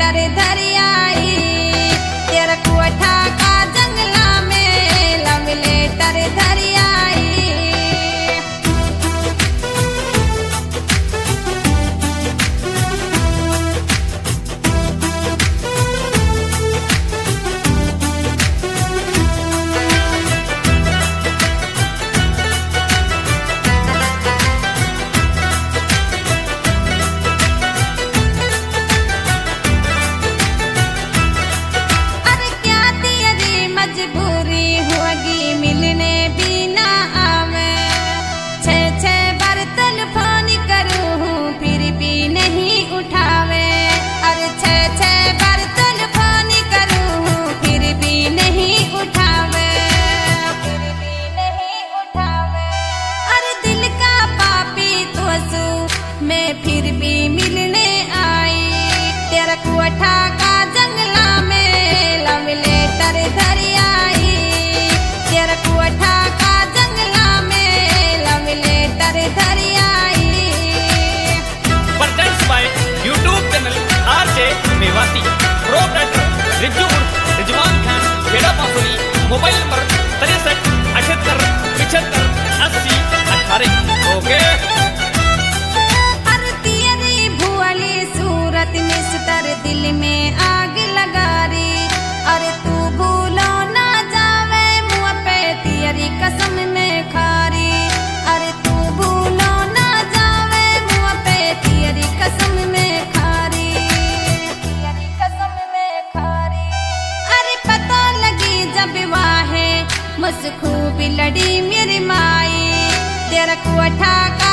Letter धरी आई, तेरा कोठा का जंगला में लव लेटर धरी आई। मजबूरी होगी मिलने भी ना आवे, छह बार टेलीफोन करूं फिर भी नहीं उठावे। अरे छह बार टेलीफोन करूं फिर भी नहीं उठावे, फिर भी नहीं उठावे। अरे दिल का पापी तोसू मैं फिर भी मिलने आई, तेरा कोठा का जंगला में लव लेटर धरी आई, तेरा कोठा का जंगला में लव लेटर धरी आई। Presents by YouTube channel RJ Mewati, proprietor Rijju Rizwan Khan, Kheda Pasoli. Mobile number 63 78 75 80 18। ओके। अरे तेरी भुअली सूरत निस्तर दिल में आग लगा री, अरे तू भूलो ना जावे मुँह पे तेरी कसम में खारी। अरे तू भूलो ना जावे मुँह पे तेरी कसम में खारी, तेरी कसम में खारी। अरे पता लगी जब वाहे मुझसे खूब लड़ी मेरी माई, तेरा कोठा